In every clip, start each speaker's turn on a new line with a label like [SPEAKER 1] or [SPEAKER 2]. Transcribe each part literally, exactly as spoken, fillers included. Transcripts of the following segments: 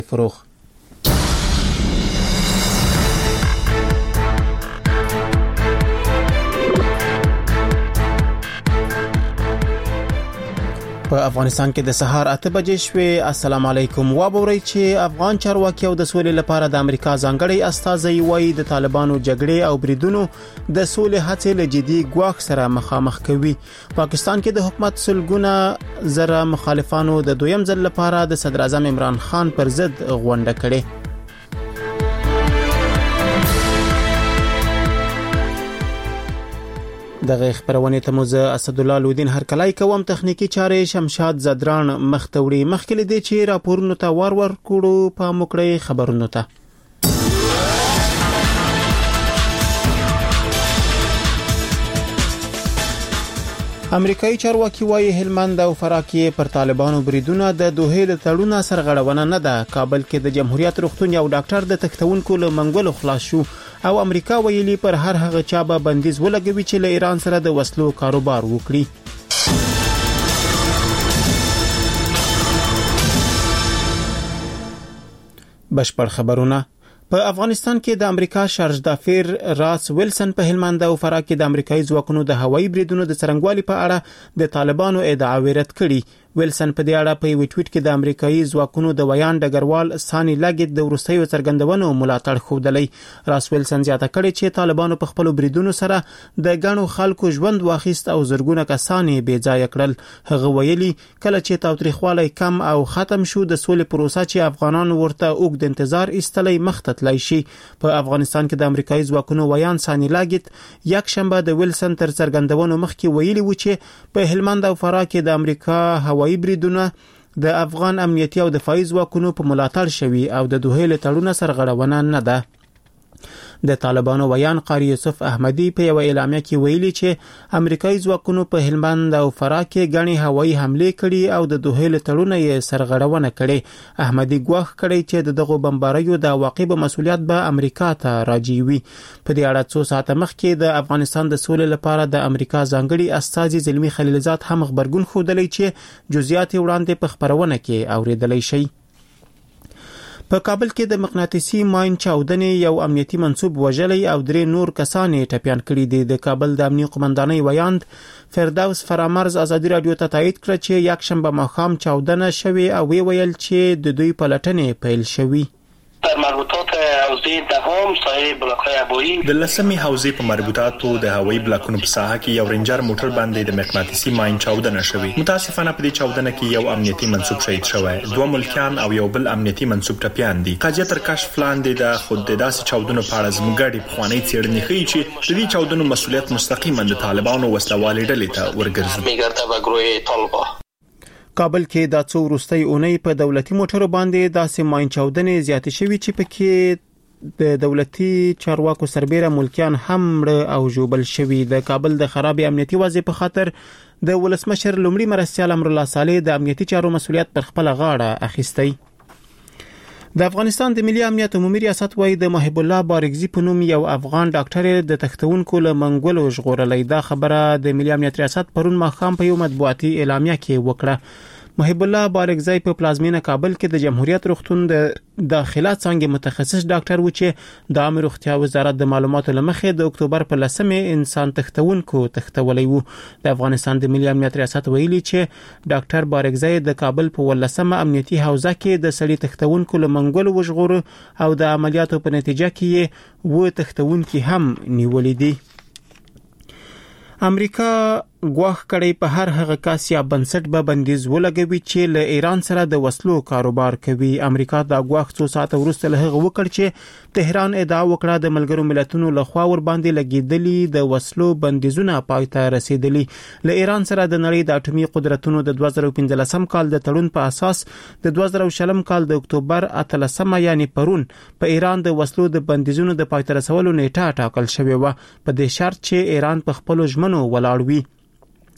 [SPEAKER 1] فروغ. په افغانستان کې د سهار اته بجې شوې. السلام علیکم. وابورئ چې افغان چارواکي او د سولې لپاره د امریکا ځانګړي استازي وایي د طالبانو جګړې او بریدونو د سولې هڅې له جدي ګواښ سره مخامخ کوي. پاکستان کې د حکومت سلګونه زره مخالفانو د دویم ځل لپاره د صدر اعظم عمران خان پر ضد غونډه کړې. دغه خبرونه ته موزه اسد الله لودین هرکلای کوم. تخنیکی چارې شمشاد زدران مختوړي. مخکې دې چې راپورونو ته ور ور کړو په مکړې خبرونو ته. امریکایي چارواکي وايي هلمند او فراه کې پر طالبانو بریدونه د دوه له تړون سرغړونه نه ده. کابل کې د جمهوریت روغتون یو ډاکټر د تختونکو له منګولو خلاص شو او امریکا ویلي پر هر هغه چا به بندیز ولګوي چې له ایران سره د وسلو کاروبار وکړي. بشپړ خبرونه. په افغانستان کې د امریکا شارژدافیر راس ویلسن په هلمند او فراه کې د امریکایي ځواکونو د هوایي بریدونو د څرنګوالي په اړه د طالبانو ادعاوې رد کړي. ویلسن په دې اړه په یو ټویټ کې د امریکایي ځواکونو د ویان ډګروال سانی لاګیت د ورستیو څرګندونو ملاتړ خوده. راس ویلسن زیاته کړې چې طالبانو په خپل بریدونو سره د غنو خلکو ژوند واخیست او زرګونه کسان بې ځای کړل. هغه ویلي کله چې تاوتریخوالی کم او ختم شو د سولې پروسه چې افغانان ورته اوږد انتظار ایستلی مخته تللی شي. په افغانستان کې د امریکایي ځواکونو ویان سانی لاګیت یک شنبه د ویلسن تر څرګندونو مخکې ویلي و چې په هلمند او فراه کې د امریکا هوایي بریدونه د افغان امنیتي او دفاعي ځواکونو په ملاتړ شوي او د دوه له تړون سرغړونه نه ده. د طالبانو ویان قاری یوسف احمدی په یو اعلامیه کې ویلي چې امریکایي ځواکونو په هلمند او فراه کې غني هوایي حمله کړي او د دوه له تړون یې سرغړونه کړي. احمدی ګواښ کړي چې دغه بمباریو د عواقب مسؤلیت به امریکا ته راځي وي. په دې اړه څو ساعت مخکې د افغانستان د سولې لپاره د امریکا ځانګړي استازي زلمی خلیلزاد هم خبرګون خوده چې جزئیات وړاندې په خبرونه کې اوریدلای شي. په کابل کې د مقناطیسي ماین چاودنې یو امنیتي منسوب وژلی او درې نور کسان ټپيان کړي دي. د کابل د امنیتي قومندانۍ ویاند فردوس فرامرز ازادي رادیو ته تایید کړ چې یک شنبه ماښام چاودنه شوې او وی ویل چې د دوی پلټنې پیل شوې.
[SPEAKER 2] در مربوطات حوزه دهم سایه بلاک‌های هوایی
[SPEAKER 3] د لسمې حوزې په مربوطاتو د هوایي بلاکونو په ساحه کې یو رینجر موټر باندې د مقناطیسي ماین چاودنه شوې. متاسفانه په دې چاودنه کې یو امنیتي منسوب شهید شوی، دوه ملکیان او یو بل امنیتي منسوب ټپیان دي. قضیه تر کشف لاندې د خود د داسې چاودنو په اړه زموږ د پخوانۍ څېړنې ښیي چې د دې چاودنو مسؤلیت مستقیما د طالبانو وسلوالې ډلې ته ورګرځي.
[SPEAKER 2] میگرده به گروه طالبان.
[SPEAKER 1] کابل کې د څو وروستۍ اونۍ په دولتي موټرو باندې داسې ماین چاودنې زیاتې شوې چې پکې د دولتي چارواکو سربېره ملکیان هم مړه او ژوبل شوي. د کابل د خراب امنیتي وضع په خاطر د ولسمشر لومړي مرستیال امرالله صالح د امنیتي چارو مسؤلیت پر خپل غاړه اخیستی. د افغانستان د ملي امنیت عمومي ریاست وايي د محب الله بارګزي په نوم یو افغان ډاکټر د تختونکو له منګولو ژغورلې. دا خبره د ملي امنیت ریاست پرون ماښام په یو مطبوعاتي اعلامیه کې وکړه. محب الله بارګزی په پلازمینه کابل کې د جمهوریت روغتون د داخله څنګه متخصص ډاکټر و چې د عامه روغتیا وزارت د معلوماتو لمخې د اکتوبر په لسمه انسان تختونکو تختولې وو. د افغانستان د ملي امنیت ریاست ویلي چې ډاکټر بارګزی د کابل په ولسمه امنیتي حوزه کې د سړي تختونکو له منګولو وژغور او د عملیاتو په نتیجه کې و تختونکي هم نیولې دي. امریکا ګواښ کړی په هر هغه کس یا بنسټ به بندیز ولګوي چې له ایران سره د وسلو کاروبار کوي. امریکا دا ګواښ څو ساعت وروسته له هغه وکړ چې تهران ادعا وکړه د ملګرو ملتونو لخوا ور باندې لګیدلي د وسلو بندیزونه پای ته رسیدلي. له ایران سره د نړۍ د اټومي قدرتونو د دوه زره پنځلسم کال د تړون په اساس د دوه زره شلم کال د اکتوبر اتلسمه یعنی پرون په ایران د وسلو د بندیزونو د پای ته رسولو نیټه ټاکل شوې و په دې شرط چې ایران په خپل ژمنو ولاړ وي.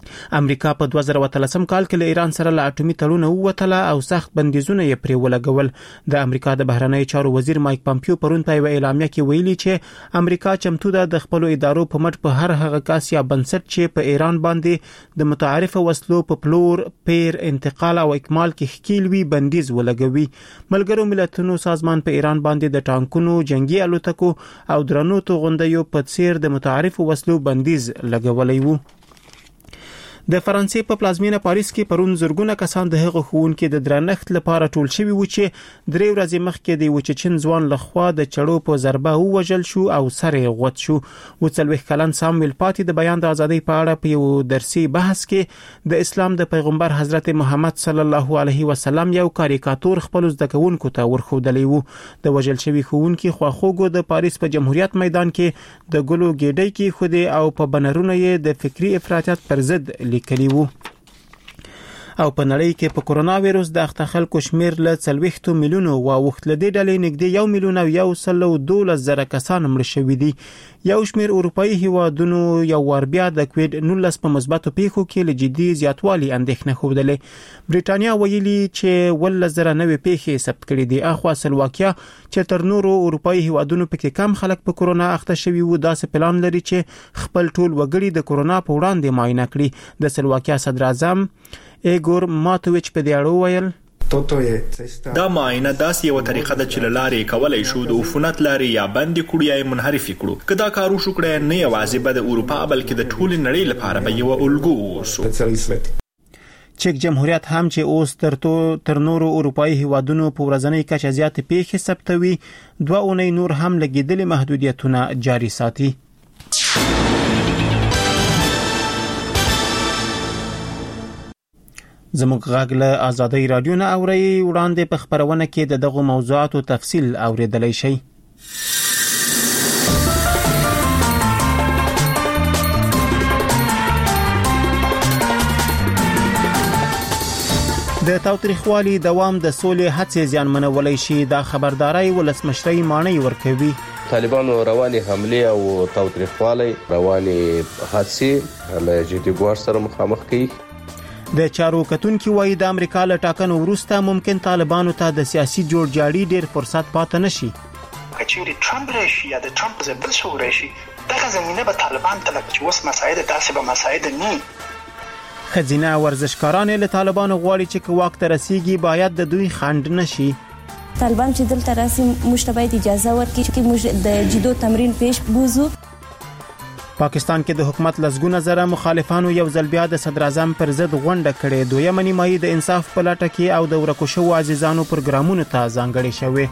[SPEAKER 1] امریکا په دوه زره اتلسم کال کې له ایران سره له اټومي تړون ووتله او سخت بندیزونه یې پرې ولګول. د امریکا د بهرنیو چارو وزیر مایک پامپیو پرون په یوه اعلامیه کې ویلي چې امریکا چمتو ده د خپل ادارو په مټ په هر هغه کس یا بنسټ چې په ایران باندې د متعارف وسلو په پلور، پیر، انتقال او اکمال کې ښکیل وي بندیز ولګوي. ملګرو ملتونو سازمان په ایران باندې د ټانکونو، جنگي الوتکو او درنو توغندیو په څیر د متعارف وسلو بندیز لګولی وو. د فرانسې په پلازمینه پاریس کې پرون زرګونه کسان د هغو ښوونکو د درنښت لپاره ټول شوي وو چې درې ورځې مخکې د یو چچن ځوان لخوا د چړو په ضربه ووژل شو او سر یې غوڅ شو. و څلوېښت کلن سامویل پاتې د بیان د ازادۍ په اړه په یو درسي بحث کې د اسلام د پیغمبر حضرت محمد صلی الله علیه وسلم یو کاریکاتور خپل زده کوونکو ته ورښودلی وو. د وژل شوي ښوونکي خواخوږو د پاریس په جمهوریت میدان کې د ګلو ګېډۍ کې خودي او په بنرونو یې د فکری افراطیت پر ضد لیکلی وو. او په نړۍ کې په کورونا وایرس د اخته خلکو شمیر له څلوېښت میلیونو واوښت. له دې ډلې نږدې یو میلیون او یو سل او دولس زره کسان مړه شوي دي. یو شمیر اروپایي هیوادونو یو وار بیا د کووډ نولس په مثبتو پیښو کې له جدي زیاتوالي اندېښنه ښودلې. بریټانیا ویلي چې ولس زره نوې پیښې ثبت کړي دي. اخوا سلواکیا چې تر نورو اروپایي هیوادونو پکې کم خلک په کورونا اخته شوي وو داسې پلان لري چې خپل ټول وګړي د کورونا په وړاندې معاینه کړي. د سلواکیا صدر اعظم ایګور ماتویچ په دې اړه ویل
[SPEAKER 3] دا معاینه داسې یو طریقه ده چې لارې کولای شو د عفونت لارې یا بندي کړو یا منحرف کړو. که دا کار وشو کړی نه یوازې به د اروپا بلکې د ټول نړۍ لپاره به یو الګو ووسو.
[SPEAKER 1] چک جمهوریت هم چې اوس تر تو تر نورو اروپایي هیوادونو په ورځنۍ کچه زیات پیښې ثبتوي دوه اونۍ نور هم لګیدلي محدودیتونه جاري ساتي. زموږ غږ له آزادۍ رادیو نه اوري. وړاندې په خبرونه کې د دغو موضوعاتو تفصیل اوریدلای شئ. د تاوتریخوالي دوام د سولې هڅې زیانمنولی شي. دا خبرداري ولسمشرۍ ماڼۍ ورکوي.
[SPEAKER 4] طالبانو رواني حمله او تاوتریخوالي رواني حادثه له جدي ګواښ سره مخامخ کیږي.
[SPEAKER 1] د چارو کتونکو وایي د امریکا له ټاکنو وروسته ممکن طالبانو ته د سیاسي جوړجاړي ډیر فرصت پاتې نشي.
[SPEAKER 5] کچېرې ټرمپ راشي یا د ټرمپ ځبل شو راشي دغه زمينه به طالبان ته لکه چې اوس مساعده داسې به مساعده نه.
[SPEAKER 1] خزینه ورزشکاران له طالبانو غواړي چې واک ته رسیږي باید د دوی خند نشي.
[SPEAKER 6] طالبان چې دلته راسي موږ باید اجازه ورکړي چې موږ د جدو تمرین پیش بوزو.
[SPEAKER 1] پاکستان کې د حکومت لزګونه زره مخالفانو یو ځل بیا د صدر اعظم پر ضد غونډه کړې. دویمه نیمایي د انصاف په لټه کې او د ورکو شوو عزیزانو پروګرامونو ته ځانګړې شوې.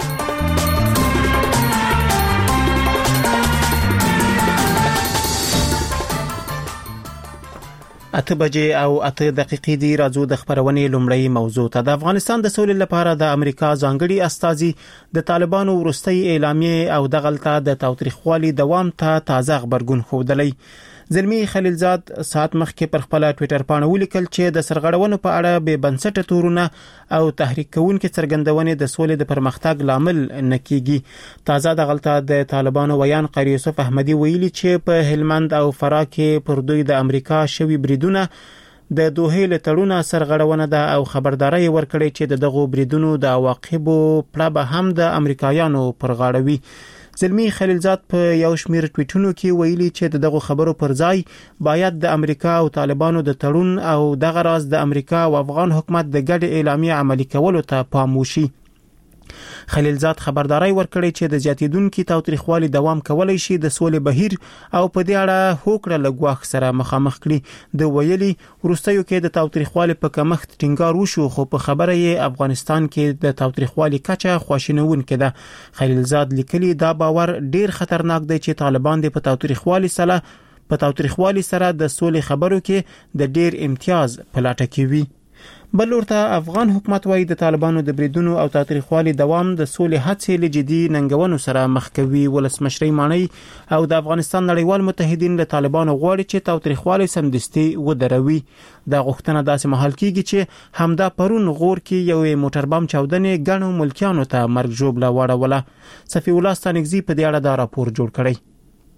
[SPEAKER 1] اته بجې او اته دقیقې دی. راځو د خبرونې لومړی موضوع ته. د افغانستان د سولې لپاره د امریکا ځانګړي استازي د طالبانو وروستي اعلامیه او دغلطه د تاوتریخوالي دوام ته تازه خبرګون ښودلی. زلمی خلیلزاد سات مخکې پر خپل ټوئیټر باندې ولیکل چې د سرغړونو په اړه به بنسټه تورونه او تحریک کوونکې څرګندونې د سولې د پرمختګ لامل نه کیږي. تازه دغلطه د طالبانو ویان قاری یوسف احمدی ویلي چې په هلمند او فراه کې پر دوی د امریکا شوی بریدونه د دوه له تړونه سرغړونه ده او خبرداري ورکړي چې د دغو بریدونو د عواقبو پړه به هم د امریکایانو پر غاړه وي. زلمی خلیلزاد په یو شمیر ټویټونو کې ویلي چې دغه خبرو پر ځای باید د امریکا او طالبانو د تړون او دغه راز د امریکا او افغان حکومت د ګډ اعلامیه عملي کولو ته پام وشي. خلیلزاد خبرداري ورکړي چې د زیاتیدونکو تاوتریخوالي دوام کولای شي د سولې بهیر او په دې اړه هوکړه لګواخ سره مخامخ کړي. د ویلي وروستیو کې د تاوتریخوالي په کمښت ټینګار وشو خو په خبره یې افغانستان کې د تاوتریخوالي کچه خواشینونکې ده. خلیلزاد لیکلي دا باور ډیر خطرناک دی چې طالبان د په تاوتریخوالي سره په تاوتریخوالي سره د سولې خبرو کې د ډیر امتیاز په لټه کې وي. بل ورته افغان حکومت وايي د طالبانو د بریدونو او تاوتریخوالي دوام د سولې هڅې له جدي ننګونو سره مخ کوي. ولسمشرۍ ماڼۍ او د افغانستان نړیوال متحدین له طالبانو غواړي چې تاوتریخوالي سمدستي ودروي. دا غوښتنه داسې مهال کیږي چې همدا پرون غور کې یو موټر بم چاودنې ګڼو ملکیانو ته مرګ ژوبله واړوله. صفی الله ستانکزی په دې اړه دا راپور جوړ کړی.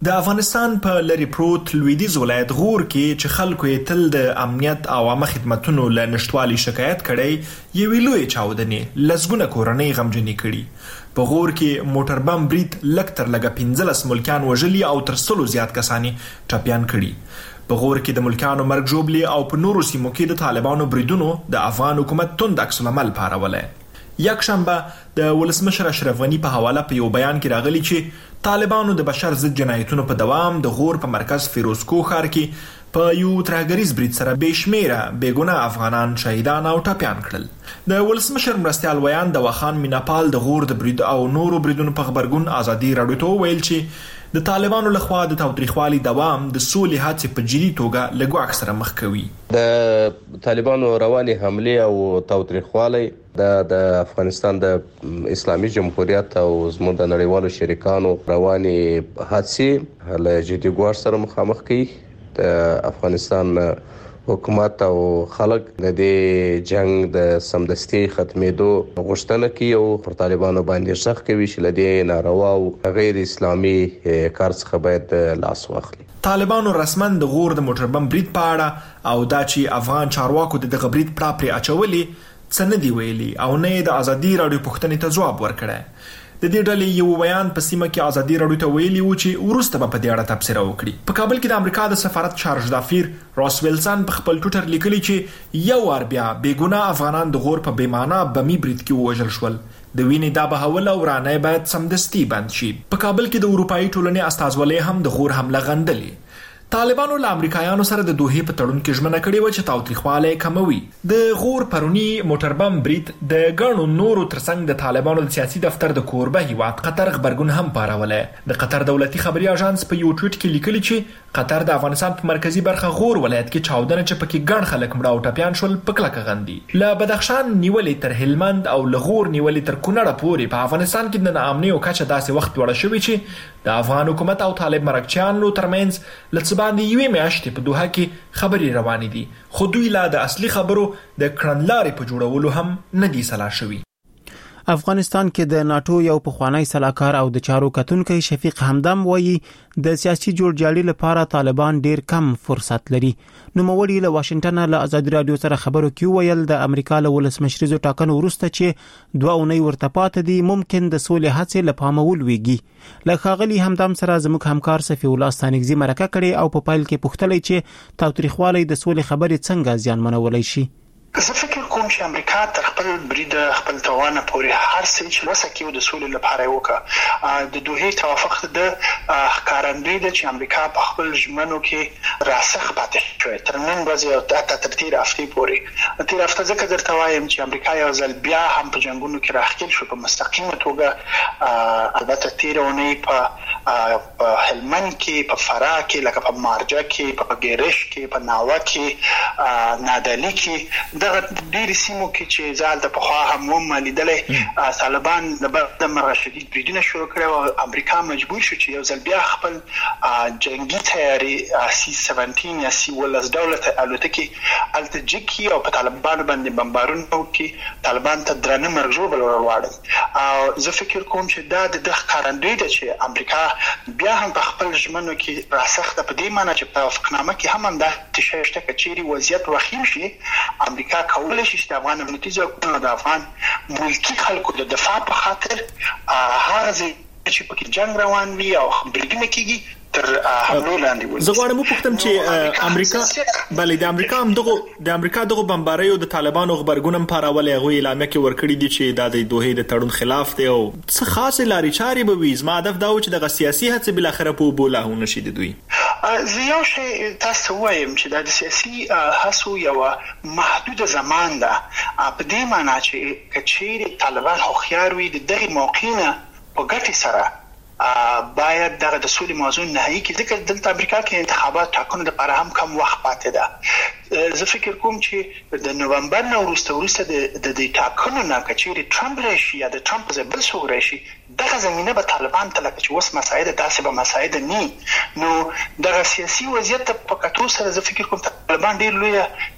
[SPEAKER 3] د افغانستان په لری پروت لویدیځ ولایت غور کې چې خلکو یې تل د امنیت او عامه خدماتو له نشټوالي شکایت کړي یوې لوی چاودنې لزګونه کورنۍ غمجنې کړي په غور کې موټر بم برید لک تر لګه پنځلس ملکیان وژلي او تر سلو زیات کسانی ټپيان کړي په غور کې د ملکیانو مرګ جوړلي او په نورو سیمو کې د طالبانو بریدونو د افغان حکومت توند عکس العمل پارولای یک شنبه د ولسمشر اشرف غنی په حواله په یو بیان کې راغلی چې طالبانو د بشر ضد جنایتونو په دوام د غور په مرکز فیروزکو ښار کې په یو ترهګریز برید سره بشمیره بیګناه افغانان شهیدان او ټپيان کړل د ولسمشر مرستیال ویان د وخان میناپال د غور د برید او نورو بریدونو په خبرګون ازادي راډیو ته ویل چې د طالبانو لخوا د تاوتریخوالي دوام د سولې هڅې په جدي توګه له ګواښ سره مخ کوي
[SPEAKER 4] د طالبانو رواني حمله او تاوتریخوالي د د افغانستان د اسلامي جمهوریت او زموږ د نړیوالو شریکانو رواني حادثه له جدي ګواښ سره مخامخ کوي د افغانستان حکومت او خلک د دې جنگ د سمدستي ختمېدو غوښتنه کوي او پر طالبانو باندې شخ کوي چې لدې ناروا او غیر اسلامي کار څخه باید لاس واخلي
[SPEAKER 3] طالبانو رسما د غور د موټر بم برید په اړه او دا چې افغان چارواکو د دغه برید پراپري اچولي څه نه دی ویلي او نه د ازادي راډیو پوښتنې ته ځواب ورکړی د دې ډلې یو بیان په سیمه کې ازادي راډیو ته ویلي و چې ورسته په دې اړه تبصره وکړي په کابل کې د امریکا د سفارت چارج دافیر راس ویلسن په خپل ټوټر لیکلي چې یو ور بیا بیګناه افغانان د غور په بیمانه بمی برید کې وژل شول د وینې دا بهول او رانه باید سمدستي بند شي په کابل کې د اروپאי ټولنې استازولۍ هم د غور حمله غندلې طالبانو له امریکایانو سره د دوحې په تړون کې ژمنه کړې و چې تاوتریخوالی کموي د غور پرونی موټر بم برید د ګڼو نورو ترڅنګ د طالبانو د سیاسي دفتر د کوربه هیواد قطر خبرګون هم پاروله د قطر دولتي خبري اژانس په یو ټویټ کې لیکلي چې قطر د افغانستان په مرکزی برخه غور ولایت کې چاودنه چې پکې ګڼ خلک مړه او ټپيان شول په کلکه غندي له بدخشان نیولې تر هلمند او لغور نیولې تر کونړ پورې په افغانستان کې د ناامنۍ او کچه داسې وخت وړه شوی چې د افغان حکومت او طالب مرکچیانو ترمنځ لڅ باندې یوې میاشتې په دوحه کې خبري روانې دي خو دوی لا د اصلي خبرو د کړنلارې په جوړولو هم نه دي سلا شوي
[SPEAKER 1] افغانستان کې د ناتو یو پخوانی سلاکار او د چارو کتونکو شفیق همدم وایي د سیاسي جوړجاړي لپاره طالبان ډیر کم فرصت لري نو موري له واشنگټن له ازادي رادیو سره خبرو کې ویل د امریکا له ولسمشریزو ټاکنو وروسته چې دوه اونۍ ورته پاتې دي ممکن د سولې هڅې لپاره ولويږي له خاغلی همدم سره زموږ همکار صفی الله ستانګزي مرکه کړي او په پایل کې پوښتلې چې تاوتریخوالي د سولې خبرې څنګه زیان منولای شي
[SPEAKER 5] زه فکر کوم چې امریکا تر خپل برید خپل توان پورې هر څه چې وسکیو د سولې لپاره وکړه د دوحې توافق د ښکارندوی د چې امریکا په خپل ژمنو کې راسخ پاتې شوی تر نن ورځې او تر تیر هفته پورې تیر هفته ځکه درته وایم چې امریکا یو ځل بیا هم په جنگونو کې راخیل شو په مستقیمه توګه البته تیر اونۍ په هلمند کې په فراه کې لکه په مارجه کې په ګیرش کې په ناوه کې نادلی کې دغه ډېر سیمو کې چې ځال د پخوا هم وملیدلې طالبان د بعد مرغه شدید بریدونه شروع کړو او امریکا مجبور شو چې یو ځل بیا خپل جنگي تیاری سی سبعتاشر یا سی ولس دولت الوتکې التجکی او په طالبان باندې بمبارونه وکړي طالبان ته درنه مرګ ژوبل ورواړي او زه فکر کوم چې دا د دغه کارندوی ده چې امریکا بیا هم په خپل ژمنو کې راسخ ده په دې معنی چې په توافقنامه کې هم هم دا تشهشته کچيري وضعیت وخیم شي امریکا کولای شي چې افغان امنیتي ځواکونو د افغان ملکی خلکو د دفاع په خاطر هغه چې پکې جنگ روان وي او بریدونه کیږي تر حملو لاندې ول
[SPEAKER 3] زه غواړم وپوښتم چې امریکا بلې د امریکا هم دغه د امریکا دغه بمبارۍ او د طالبانو خبرګونم پاراولې هغه اعلان کې ورکړي دي چې دا د دوحې د تړون خلاف دی او څه خاصه لاري چاري به وي زما هدف دا و چې د سیاسي هڅې بل اخره په بوله نشي د دوی
[SPEAKER 5] زه یو شی تاسو وایم چې د سیاسي هڅو یو محدود زمان ده په دې معنی چې کچېری طالبان خو خيار وي د دغه موقعینه په ګټي سره باید دغه د سولې موضوع نهایی کې ځکه دلته امریکا کې انتخابات ټاکنو لپاره هم کم وخت پاتې ده زه فکر کوم چې د نومبر نه وروسته وروسته د دې ټاکنو نه کچېری ټرمپ راشي یا د ټرمپ زبل سو راشي دغه زمينه به طالبان ته لکه چې وس مساعد داسې به مساعد نه نو دغه سیاسي وضعیت په کتو سره زه فکر کوم طالبان ډیر لوی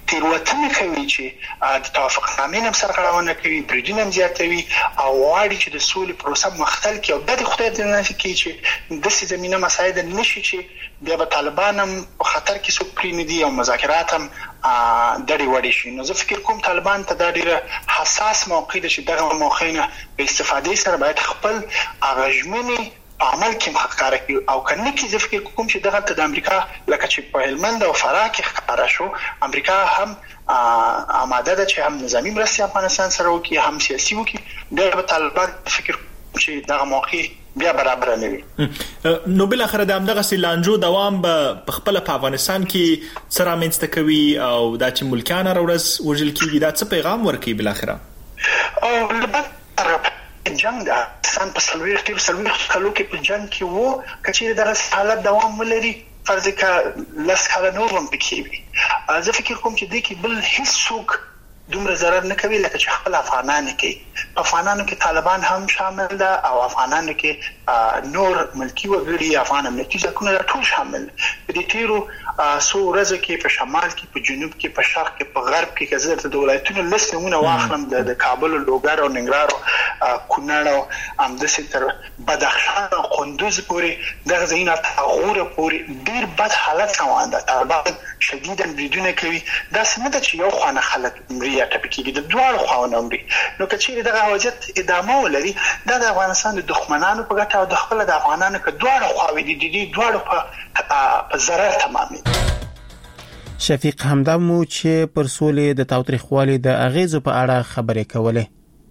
[SPEAKER 5] تیروتنه کوي چې د توافقنامې هم سرغړونه کوي، بریدونه زیاتوي او واړي چې د سولې پروسه مختل کې او د خدای د نافي کې چې د سې زمينه مساعد نشي چې بیا به طالبان هم په خطر کې څوک پرې دي او مذاکرات هم دړي وړي شي. نو زه فکر کوم طالبان ته دا ډیره حساس موقع ده چې دغه موقع نه په استفادې سره باید خپل اغژمنې عمل کې مخکاره کوي او کنه کې زه فکر کوم چې دغه د امریکا لکه چې په هلمند او فراه کې ښکارا شو، امریکا هم آماده ده چې هم نظامی مرستې افغانستان سره وکړي، هم سیاسي وکړي. د طالبان فکر چې دغه موقع بیا برابر نه وي.
[SPEAKER 3] نو بل اخر د امدغه سیلانجو دوام په خپل په افغانستان کې سره منځته کوي او دا چې ملکانه ورځ وجل کیږي، دا څه پیغام ورکوي بل اخر؟ او لبد جنگ د افغانستان په سلوي تیر سلوي کلو کې په جنگ کې وو، کچې دغه حالت دوام ولري فرض کا لس کاله نور هم پکې وي. زه فکر کوم چې د کې بل هیڅ څوک دومره ضرر نه کوي لکه چې خپل افغانان کوي. په افغانانو کې طالبان هم شامل ده او افغانانو کې نور ملکی وګړي، افغان امنیتي ځواکونه ټول شامل. په دې تیرو څو ورځو کې په شمال کې، په جنوب کې، په شرق کې، په غرب کې کزر د ولایتونو لسمونه واخلم د کابل، لوګر او ننګرهار او کونړ او امدسي تر بدخشان او قندوز پورې دغه ځایونه تغوره پورې ډیر بد حالت روان ده. طالبان شدیداً بریدونه کوي. دا څنګه ده چې یو خوانه خلک مري یا ټپکیږي د دواړو خواونو مري. نو کچې دغه وضعیت ادامه ولري دا د افغانستان د دښمنانو په ګټه او د خپل د افغانانو په دواړو خواوې دي دي دواړو په ضرر تمامي.
[SPEAKER 1] شفیق همدم مو چې پر سولې د تاوتریخوالي د اغیزو په اړه خبرې کولې.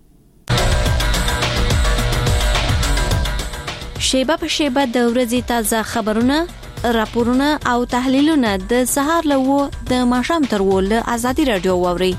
[SPEAKER 7] شیبه په شیبه د ورځې تازه خبرونه، راپورونه او تحلیلونه د سهار لوو د ماښام تر ول ازادي رادیو ووري.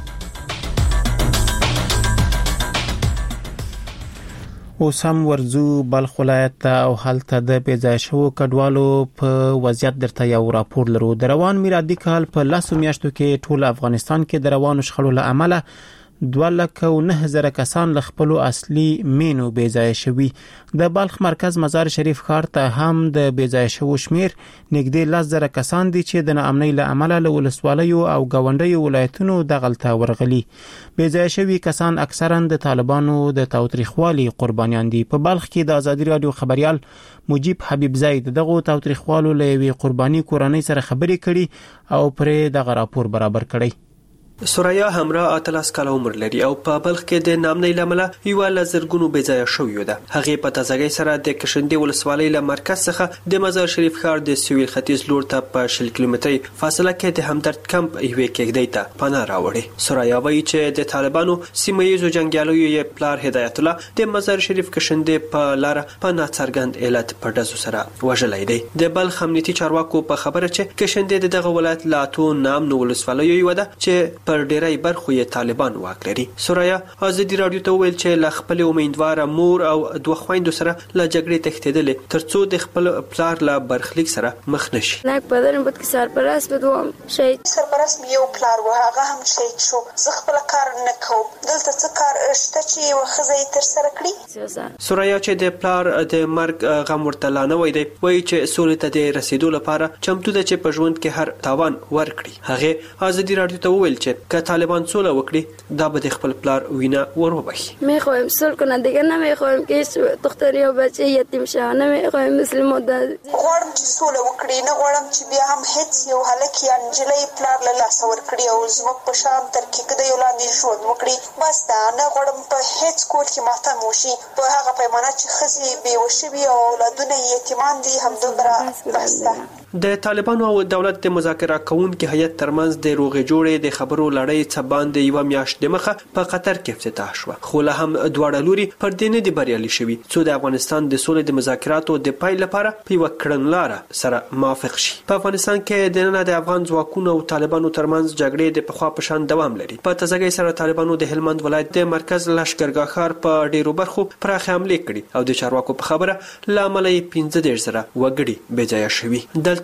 [SPEAKER 1] اوس هم ورزو بلخ ولایت ته او هلته د بېځایه شوو کډوالو په وضعیت درته یو راپور لرو. د روان میلادي کال په لسو میاشتو کې ټول افغانستان کې د روانو شخړو له امله دوه لکه او نه زره کسان له خپلو اصلي مینو بېځایه شوي. د بلخ مرکز مزار شریف ښار ته هم د بېځایه شوو شمیر نږدې لس زره کسان دي چې د ناامنۍ له امله له ولسوالیو او ګاونډیو ولایتونو دغلته ورغلي. بېځایه شوي کسان اکثرا د طالبانو د تاوتریخوالي قربانیان دي. په بلخ کې د ازادي رادیو خبريال مجيب حبیب زید دغه تاوتریخوالو له یوې قرباني کورنۍ سره خبرې کړي او پرې دغه راپور برابر کړی.
[SPEAKER 8] سوریا همراه اتلس کاله عمر لري او په بلخ کې د نامنۍ لامله یو لزرګونو بېځایه شوی ده. هغه په تازګۍ سره د کشندې ولسوالۍ له مرکز څخه د مزار شریف ښار د سویل ختیځ لور ته په شل کیلومتري فاصله کې د همدرد کمپ یوې کېږدۍ ته پناه راوړي. سوریا وایي چې د طالبانو سیمه ییزو جنگیالو یې پلار هدایت الله د مزار شریف کشندې په لار په ناڅرګند علت په دزو سره وژلای دی. د بلخ امنیتي چارواکو په خبره چې کشندې دغه ولایت لا تو نام نو ولسوالۍ یو ده چې پر ډیری برخو یې طالبان واک لري. سوریا ازادي رادیو ته ویل چې ل خپل امیدوار مور او دوه خويندو سره ل جګړې تختیدل ترڅو د خپل پلار لا برخلیک سره مخ نشي.
[SPEAKER 9] لاک بدن بود کې سرپرست بدوم شهید
[SPEAKER 10] سرپرست یو پلار و هغه هم شهید شو. زه خپل کار نه کوم. دلته څه کار شته چې وخزې تر سره کړی.
[SPEAKER 8] سوریا چې د پلار د مرګ غم ورته لانه وای دی وایي چې سولې ته د رسیدو لپاره چمتو ده چې په ژوند کې هر تاوان ورکړي. هغه ازادي رادیو ته ویل چې که طالبان سوله وکړي دا به د خپل پلار وینه وروبخي.
[SPEAKER 9] میخوایم صلح کنه دیگه نمیخوایم که هیڅ دختری او بچه یتیم شه. نمیخوایم مسلمو ده
[SPEAKER 10] غواړم چې سوله وکړي. نه غواړم چې بیا هم هیڅ یو هلک یا نجلۍ پلار له لاس ورکړي او زموږ په شان تر کې کده یو لاندې ژوند وکړي. بس دا نه غواړم په هیڅ کور کې ماتم وشي په هغه پیمانه چې ښځې بېوشي وي او اولادونه یتیمان دي. همدومره بس ده.
[SPEAKER 8] د طالبانو او دولت د مذاکره کوونکو هیئت ترمنځ د روغې جوړې د خبرو لړۍ څه باندې یو میاشت د مخه په قطر کې افتتاح شو. خو له هم دواړه لوري پر دې نه دي بریالي شوي څو د افغانستان د سولې د مذاکراتو د پای لپاره په یو کړنلاره سره موافق شي. په افغانستان کې د نن د افغان ځواکونو او طالبانو ترمنځ جګړې د پخوا په شان دوام لري. په تازګۍ سره طالبانو د هلمند ولایت د مرکز لشکرګاه ښار په ډیرو برخو پراخه حمله کړې او د چارواکو په خبره لامل یې پنځه دېرش زره وګړي بېځایه شوي. دلته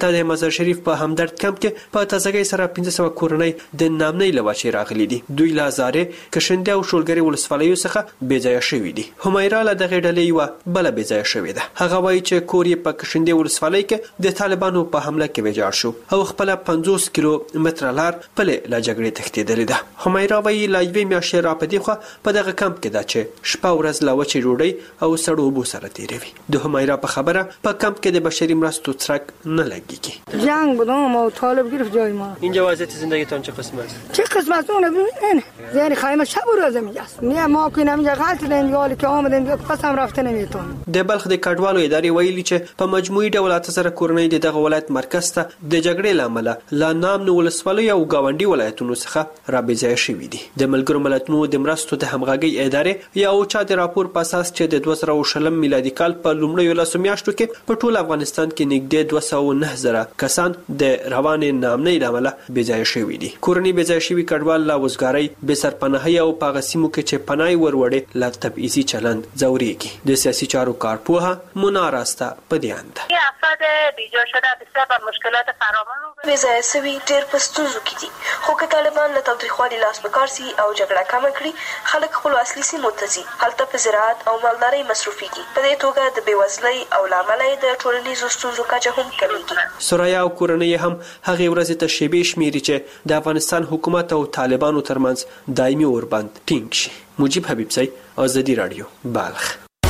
[SPEAKER 8] دلته د مزار شریف په همدرد کمپ کې په تازګۍ سره پنځه سوه کورنۍ د نامنۍ له وجې راغلي دي. دوی له هزارې کشندې او شولګرې ولسوالیو څخه بې ځایه شوي دي. همیرا له دغې ډلې یوه بله بې ځایه شوې ده. هغه وایي چې کور یې په کشندې ولسوالۍ کې د طالبانو په حمله کې ویجاړ شو او خپله پنځوس کیلو متره لار پلې له جګړې تښتېدلې ده. همیرا وایي له یوې میاشتې را په دې خوا په دغه کمپ کې ده چې شپه ورځ له وچې ډوډۍ او سړو اوبو سره تېروي. د همیرا په خبره په کمپ کې د بشري مرستو څرک نه لګېږي.
[SPEAKER 11] جنگ بودم و طالب گرفت جای ما.
[SPEAKER 8] اینجا وضعیت زندگیتان چه قسم است؟
[SPEAKER 11] چه قسم است؟ اون ببینین یعنی خیمه شب و روز میگست. میگه ما که نمیگه غلط دیم یا که آمدیم یا پس هم رفته نمیتون.
[SPEAKER 8] د بلخ د کډوالو ادارې ویلي چې په مجموعي ډول اته زره کورنۍ د دغه ولایت مرکز ته د جګړې له امله له نامنو ولسوالیو او ګاونډي ولایتونو څخه را بې ځایه شوي دي. د ملګرو ملتونو د مرستو د همغږۍ ادارې یا اوچا د راپور په اساس چې د دوه زره او شلم میلادي کال په لومړیو لسو میاشتو کې په ټول افغانستان کې نږدې دوه سوه نه زره کسان د روانې نامنۍ له امله بې ځایه شوي دي. کورنۍ بې ځایه شوي کډوال له وزګارۍ بې سرپناهۍ او په هغه سیمو کې چې پناه یې وروړې له تبعیضي چلند ځورېږي. د سیاسي چارو کارپوهه مونا راسته په دې اند
[SPEAKER 12] افراد بیجا شده بسیار به مشکلات فراوان
[SPEAKER 13] بې ځایه سوي ډېر په ستونزو کې دي، خو که طالبان له تاوتریخوالي لاس په کار سي او جګړه کمه کړي خلک خپلو اصلي سیمو ته ځي. هلته په زراعت او مالدارۍ مصروفېږي. په دې توګه د بېوزلۍ او له امله یې د ټولنیزو ستونزو کچه هم کمیږي.
[SPEAKER 8] سرایا او کورنۍ هم هغې ورځې ته شیبې شمېري چې د افغانستان حکومت او طالبانو ترمنځ دایمي اوربند ټینګ شي. مجیب حبیبزی، آزادی رادیو، بلخ.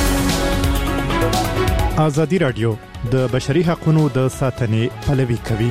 [SPEAKER 14] آزادی رادیو د بشري حقوقو د ساتنې پلوي کوي.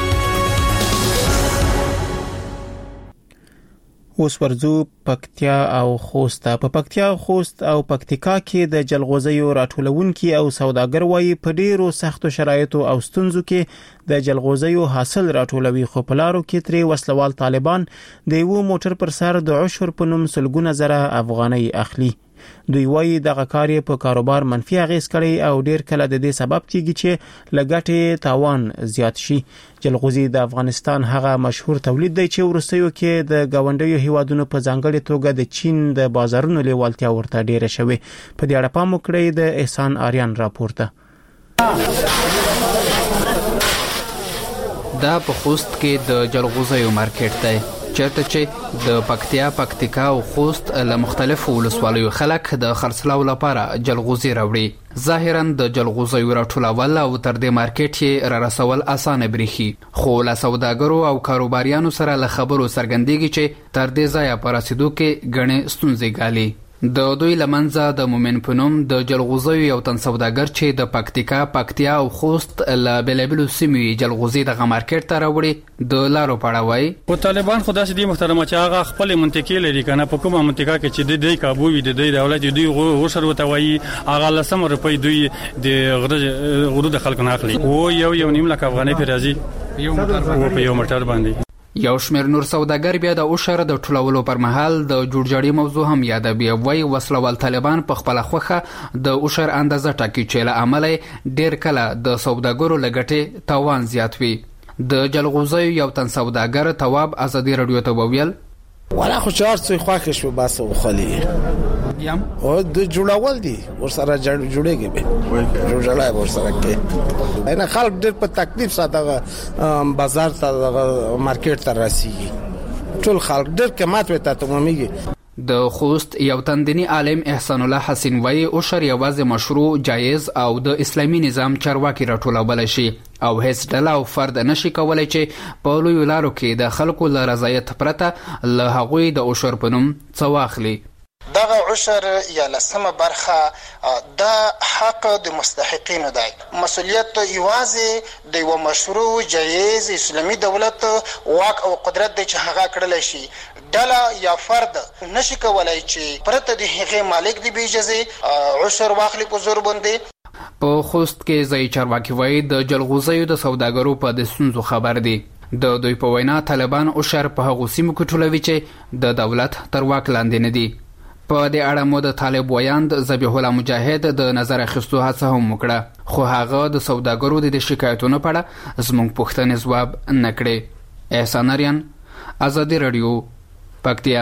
[SPEAKER 1] اوس ورځو پکتیا او خوست. په پکتیا او خوست او پکتیکا کې د جلغوزیو راټولونکي او سوداګر وایي په ډیرو سختو شرایطو او ستونزو کې د جلغوزیو حاصل راټولوي، خو په لارو کې ترې وسلوال طالبان د یو موټر پر سر د عشر په نوم سلګونه زره افغانۍ اخلي. دوی وایي دغه کار یې په کاروبار منفي اغیز کړی او ډیر کله د دې سبب کیږي چې لګټې تاوان زیات شي. جلغوزي د افغانستان هغه مشهور تولید دی چې ورستیو کې د گاونډیو هیوادونو په ځانګړي توګه د چین د بازارونو لیوالتیا ورته ډیره شوی. په دې اړه پام وکړئ د احسان آریان راپورته.
[SPEAKER 15] دا په خوست کې د جلغوزیو مارکیټ دی چرته چې د پکتیا، پکتیکا او خوست له مختلفو ولسوالیو خلک د خرڅلاو لپاره جلغوزي راوړي. ظاهرا د جلغوزیو راټولول او تر دې مارکیټ یې را رسول اسانه بریخي، خو له سوداګرو او کاروباریانو سره له خبرو څرګندېږي چې تر دې ځایه په رسیدو کې ګڼې ستونزې ګالي. د دوی لمنځه د مومن پنوم د جلغوزیو یو تن سوداګر چې د پکتیکا، پکتیا او خوست له بېلابېلو سیمو جلغوزي دغه مارکیټ ته راوړي د لارو په اړه وایي.
[SPEAKER 16] خو طالبان خو داسې دي محترمه چې هغه خپلې منطقې لري که نه، په کومه منطقه کې چې د دوی کابو وي، د دوی دولت دوی غوښر ورته وایي، هغه لسم روپۍ دوی د غرو د خلکو نه اخلي. او یو یو نیم لک افغانۍ پرې راځي یو موټر په یو موټر باندې.
[SPEAKER 15] یو شمېر نور سوداګر بیا د عشر د ټولولو پر مهال د جوړجاړي موضوع هم یادوي. وایي وسلوال طالبان په خپله خوښه د عشر اندازه ټاکي چې له امله ډېر کله د سوداګرو له ګټې تاوان زیات وي. د جلغوزیو یو تن سوداګر تواب آزادي رادیو ته وویل
[SPEAKER 17] ولا خو چار څه خوښ شو بس وخلی
[SPEAKER 15] یم
[SPEAKER 17] او د جوړول دي ورسره جوړېږي به جوړلای ورسره کې نه خلک ډېر په تکلیف ساته بازار ته مارکیټ ته راسي، ټول خلک ډېر قیمت وته تمامېږي.
[SPEAKER 15] د خوست یو تندنی عالم احسان الله حسین وایي عشر یوازې مشروع، جایز او د اسلامي نظام چارواکي راټولول شي او هیڅ ډله او فرد نشي کولای چې په لویو لارو کې د خلکو له رضایت پرته له هغوی د عشر په نوم څه واخلي.
[SPEAKER 18] دغه عشر یا لسمه برخه دا حق د مستحقینو دی. مسؤلیت یوازې د یو مشروع، جایز اسلامي دولت واک او قدرت دی چې هغه کړلی شي. ډله یا فرد نشي کولای چې پرته د هغې مالک دی بې اجازې عشر واخلي په زور باندې.
[SPEAKER 15] په خوست کې ځایي چارواکي وایي د جلغوزیو د سوداګرو په د ستونزو خبر دي. د دوی په وینا طالبان عشر په هغو سیمو کې ټولوي چې د دولت تر واک لاندې نه دي. په دې اړه مو د طالب ویاند ذبیح الله مجاهد د نظر اخیستو هڅه هم وکړه، خو هغه د سوداګرو د شکایتونو په اړه زموږ پوښتنې ځواب نه کړې. احسان آریان، آزادي رادیو، پکتیا.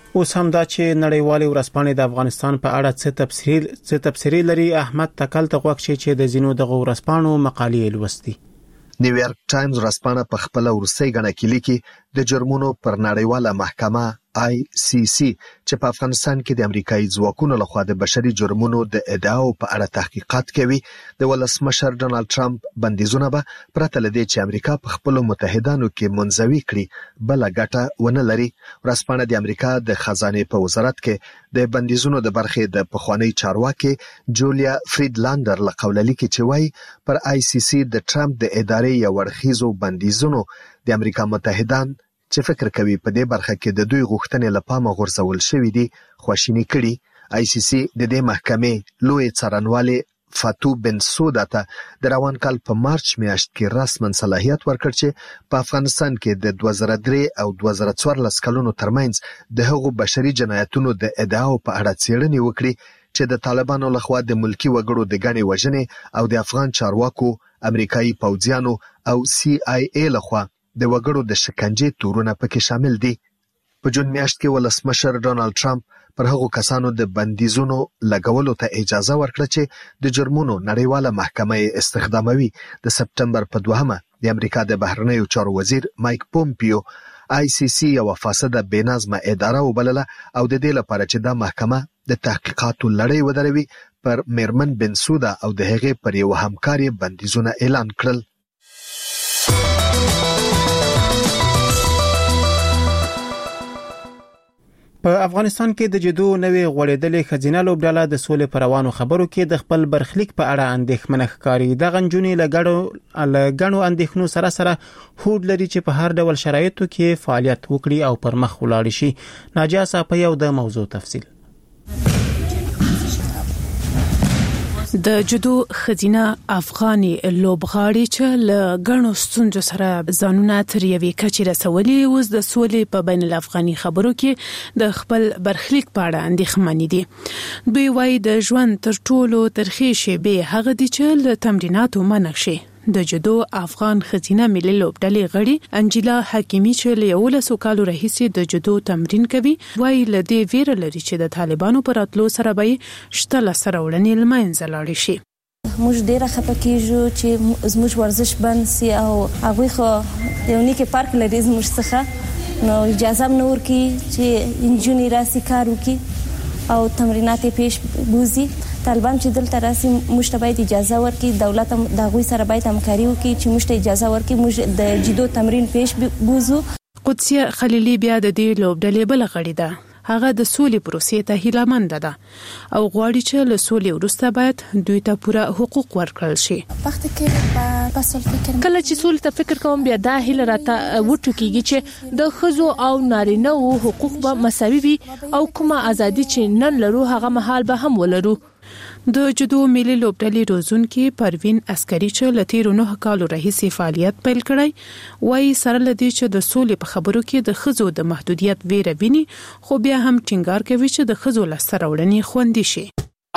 [SPEAKER 1] اوس هم دا چې نړیوالې ورځپاڼې د افغانستان په اړه څه تفصیل څه تفسیری لري. احمد تکل ته غوښتي چې د زینو د ورځپاڼو مقالې لوستي.
[SPEAKER 19] نیویارک ټایمز ورځپاڼه په خپل ورسۍ غنه کې لیکي د جرمونو پر نړیواله محکمه آی سی سی چې په افغانستان کې د امریکایي ځواکونو لخوا د بشري جرمونو د ادعاو په اړه تحقیقات کوي. د ولسمشر ډونالد ټرمپ بندیزونه به پرته لدی چې امریکا په خپل متحدانو کې منزوي کړي بل ګټه ونه لري. ورځپاڼه د امریکا د خزانه په وزارت کې د بندیزونو د برخې د پخوانی چارواکي جولیا فریډلاندر له قوله لیکي چې وايي پر آی سی سی د ټرمپ د ادارې یو ورخیزو بندیزونو د امریکا متحدان چې فکر کوي په دې برخه کې د دوی غوښتنې لپاره غورځول شوې دي خواشینی کړي. آی سی سی د دې محکمې لوی څارنوالي فاتو بنسودا ته د روان کال په مارچ میاشت کې رسمن صلاحیت ورکړ چې په افغانستان کې د دوه زره درې او دوه زره څوارلس کلونو ترمنځ د هغو بشري جنایتونو د ادعاو په اړه څېړنې وکړي چې د طالبانو لخوا د ملکی وګړو د غني وژنې او د افغان چارواکو امریکایي پوځیانو او سی آی ای لخوا د وګړو د شکنجې تورونه پکې شامل دي. په جون میاشت کې ولسمشر ډونالد ټرمپ پر هغو کسانو د بندیزونو لګولو ته اجازه ورکړه چې د جرمونو نړیواله محکمه استخداموي. د سپټمبر په دوهمه د امریکا د بهرنیو چارو وزیر مایک پومپیو آی سی سی یو فاسده بېنظمه اداره وبلله او د دې لپاره چې دا محکمه د تحقیقاتو لړۍ ودروي پر میرمن بنسودا او د هغې پر یو همکاري بندیزونه اعلان کړل.
[SPEAKER 1] په افغانستان کې د جدو نوې غوړېدلې خزینه لوبډاله د سولې پر روانو خبرو کې د خپل برخلیک په اړه اندېښمنه ښکاري. د غنجونې لګړو لګڼو اندېښنو سره سره هوډ لري چې په هر ډول شرایطو کې فعالیت وکړي او پر مخ ولاړ شي. ناجیه صاحب یو د موضوع تفصیل.
[SPEAKER 20] د جدو خزینه افغاني لوبغاړي چې له غنو ستونزو سره ځانونه تر یوې کچې رسولي اوس د سولې په بین الافغاني خبرو کې د خپل برخلیک په اړه اندېښمن دي. دوی وايي د ژوند تر ټولو ترخې شیبې هغه دي چې له تمریناتو منع شي. د جدو افغان خزینه ملي لوبډلې غړي انجیلا حکیمی چې له یولسو کالو راهیسې د جدو تمرین کوي وايي له دې ویره لري چې د طالبانو پر راتلو سره به شته لسره وړاندې لمنځه لاړ شي.
[SPEAKER 6] موږ ډیره خپه کیږو چې زموږ ورزش بند سي او هغه خو یو نیکه پارک لري زموږ څخه نو اجازه نه ورکي چې انجونی راسي کار وکي او تمرینات پیش بوزي. طالبان چې دلته راسي موږ ته باید اجازه ورکړي، دولت هم د هغوی سره باید همکاري وکړي چې موږ ته اجازه ورکړي موږ د جدو تمرین پیش بوزو.
[SPEAKER 20] قدسیه خلیلی بیا د دې لوبډلې بل غړي ده. هغه د سولې پروسې ته هیلهمند ده او غواړي چې له سولې وروسته باید دوی ته پوره حقوق ورکړل شي.
[SPEAKER 21] کله چې سولې ته فکر کوم بیا دا هیله راته وټوکیږي چې د ښځو او نارینه‌و حقوق به مساوي وي او کومه ازادي چې نن لرو هغه مهال به هم ولرو.
[SPEAKER 20] د جدو ملي لوبډلې روزونکي پروین عسکري چې له تیرو نه کالو راهیسې فعالیت پیل کړی وایي سره لدی چې د سولې په خبرو کې د ښځو د محدودیت ویره ویني خو بیا هم ټینګار کوي چې د ښځو لسته راوړنې خوندي شي.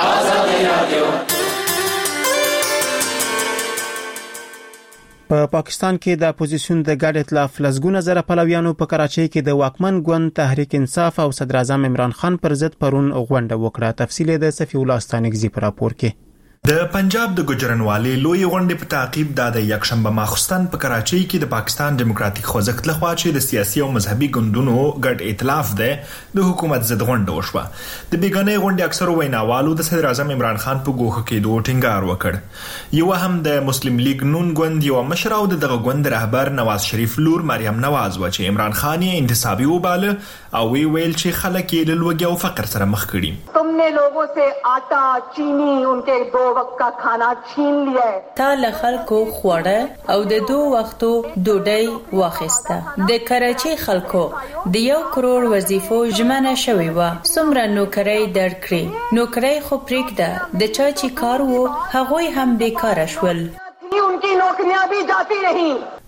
[SPEAKER 1] په پاکستان کې د اپوزیسیون د ګډ ائتلاف لسګونه زره پلویانو په کراچۍ کې د واکمن ګوند تحریک انصاف او صدر اعظم عمران خان پر ضد پرون غونډه وکړه. تفصیل د صفی الله استانګزی پر راپور کې.
[SPEAKER 3] د پنجاب د ګجرنوالي لوی غونډې په تعقیب د یکشنبه ماخستن په کراچۍ کې د پاکستان دیموکراتیک خوځښت لخوا چې د سیاسي او مذهبي ګوندونو ګډ ائتلاف ده د حکومت ضد غونډه وشوه. د بیګانې غونډې اکثرو ویناوالو د صدر اعظم عمران خان په ګوښه کې دوه ټینګار وکړ. یو هم د مسلم لیگ نون ګوند یو مشر او دغه ګوند رهبر نواز شریف لور مریم نواز و چې عمران خان یې انتصابي وباله او وی ویل چې خلک یې له لوږې او فقر سره مخ کړي.
[SPEAKER 22] तुमने लोगों से आटा चीनी उनके दो वक्त का खाना छीन लिया है.
[SPEAKER 23] تا له خلکو خوړه او د دوه وختو ډوډۍ واخیسته. د کراچۍ خلکو د یو کروڑ وظیفو ژمنه شوې و. څومره نوکرۍ درکړي نوکرۍ خو پرېږده د چا چې کار وو هغوی هم بیکاره شول.
[SPEAKER 22] उनकी नौकरियां भी जाती रही.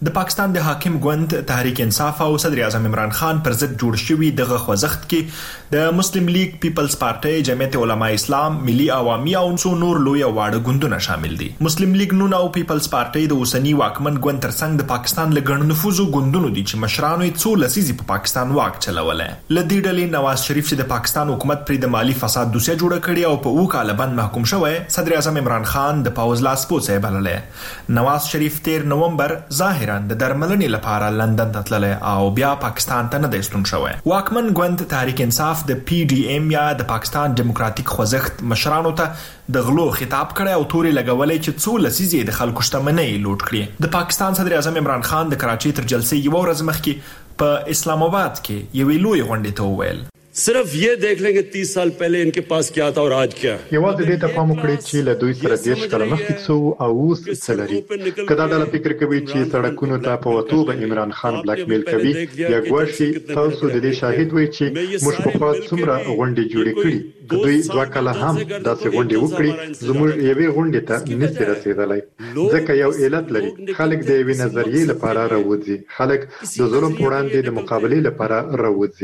[SPEAKER 3] د پاکستان د حاکم ګوند تحریک انصاف او صدر اعظم عمران خان پر ضد جوړ شوی دغه خوځښت کې د مسلم لیگ پیپلز پارټي جمعیت علماء اسلام ملي عوامي او څو نور لوی واړه ګوندونه شامل دي. مسلم لیگ نون او پیپلز پارټي د اوسنی واکمن ګوند ترڅنګ د پاکستان لګڼ نفوذ ګوندونو دي چې مشرانو یې څو لسیزې په پاکستان واک چلولې. لدی ډلې نواز شریف چې د پاکستان حکومت پر د مالی فساد دوسیه جوړه کړې او په وکاله بند محکوم شوی، صدر اعظم عمران خان د پاوز لاس پوڅه بللې. نواز شریف تیر نومبر ظاهرا د درملنې لپاره لندن ته تللی او بیا پاکستان ته نه دی ستون شوی. واکمن ګوند تحریک انصاف د پی ډی ایم یا د پاکستان ډیموکراتیک خوځښت مشرانو ته د غلو خطاب کړی او تورې لګولې چې څو لسیزې د خلکو شتمنۍ لوټ کړي. د پاکستان صدر اعظم عمران خان د کراچۍ تر جلسې یوه ورځ مخکې په اسلام آباد کې یوې لوی غونډې ته وویل
[SPEAKER 2] صرف یہ دیکھ لیں کہ تیس سال پہلے ان کے پاس کیا تھا اور آج کیا.
[SPEAKER 14] یوازې دې ته پام وکړئ چې له دوی سره دېرش کاله مخکې څه او اوس څه لري. که دا ډله فکر کوي چې سړکونو ته په وتو به عمران خان بلاک میل کوي یا ګواښي، تاسو د دې شاهد وئ چې موږ پخوا څومره غونډې جوړې کړي. که دوی دوه کاله هم داسې غونډې وکړي زموږ یوې غونډې ته نشي رسېدلی، ځکه یو علت لري. خلک د یوې نظریې لپاره راوځي، خلک د ظلم په وړاندې د مقابلې لپاره راوځي.